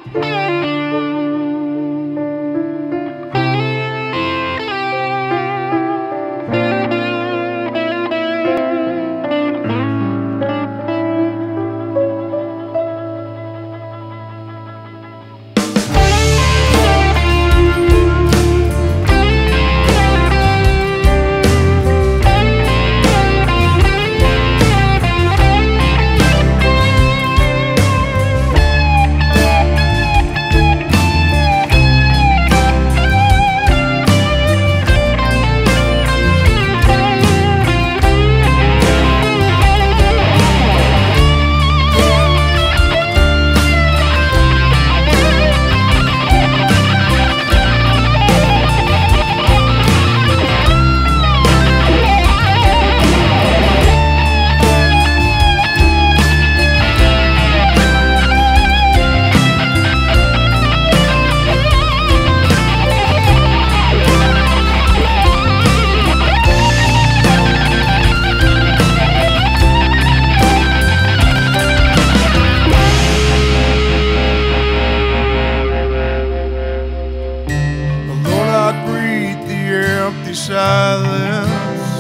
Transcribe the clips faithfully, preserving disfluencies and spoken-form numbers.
Silence,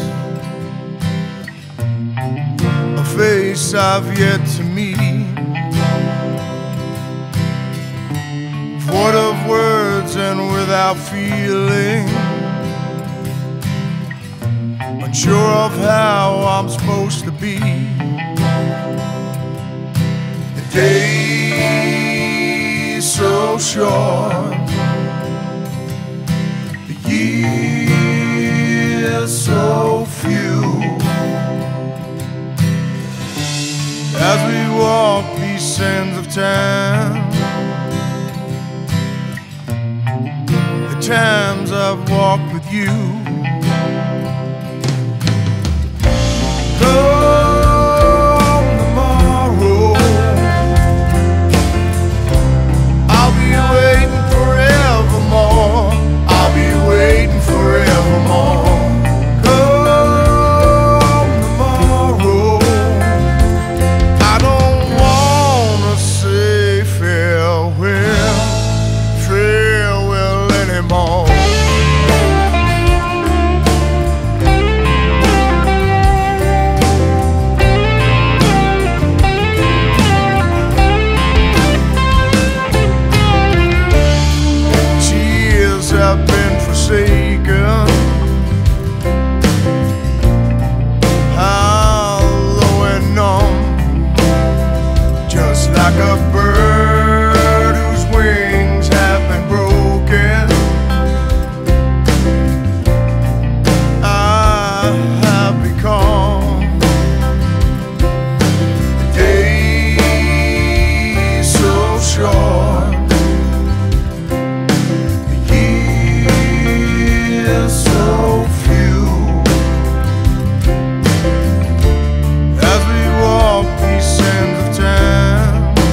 a face I've yet to meet, void of words and without feeling, unsure of how I'm supposed to be. The day's so short, the years so few. As we walk these sands of time, the times I've walked with you, come tomorrow, I'll be waiting forevermore. I'll be waiting forevermore. Like a bird whose wings have been broken, I have become. The day's so short, the years so few. As we walk these sands of time,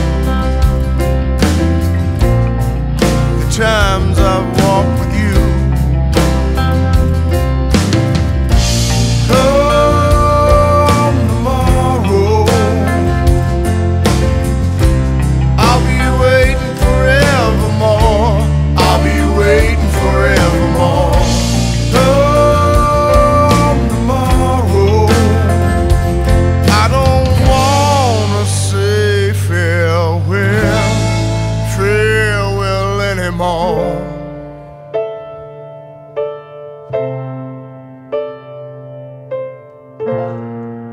times I've walked with you, come tomorrow, I'll be waiting forevermore. I'll be waiting forevermore. Come tomorrow, I don't wanna say farewell, farewell anymore.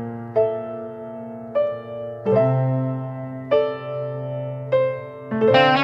Bye.